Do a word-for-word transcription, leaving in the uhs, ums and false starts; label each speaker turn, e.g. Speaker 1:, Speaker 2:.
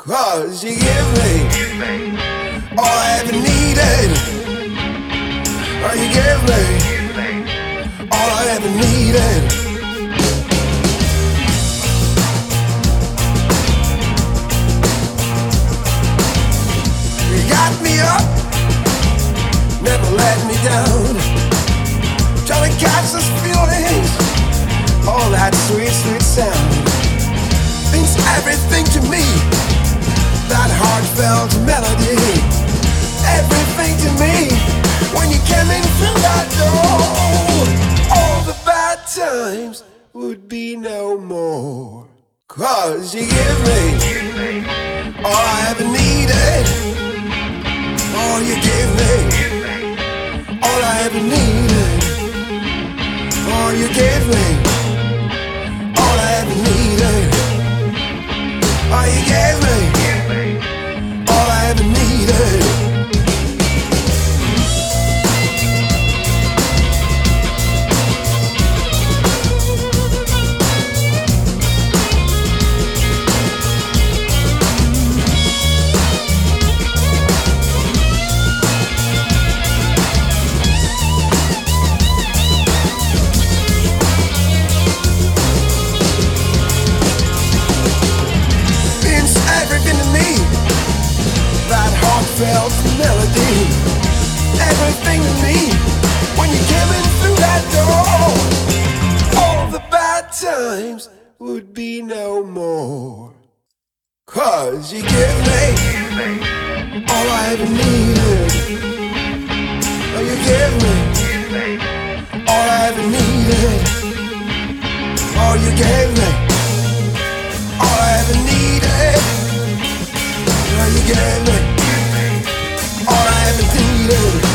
Speaker 1: 'Cause you give me all I ever needed. Oh, you give me all I ever needed. You got me up, never let me down. Trying to catch those feelings, all that sweet, sweet sound means everything to me. That heartfelt melody, everything to me. When you came in through that door, all the bad times would be no more. 'Cause you give me all I ever needed. Oh, you give me all I ever needed. Oh, you gave me all I ever needed. Oh, you gave me all I ever needed. Heartfelt melody, everything to me. When you came in through that door, all the bad times would be no more. 'Cause you give me all I ever needed. Oh, you give me all I ever needed. Oh, you gave me all I ever needed. Oh, you gave me all I ever needed.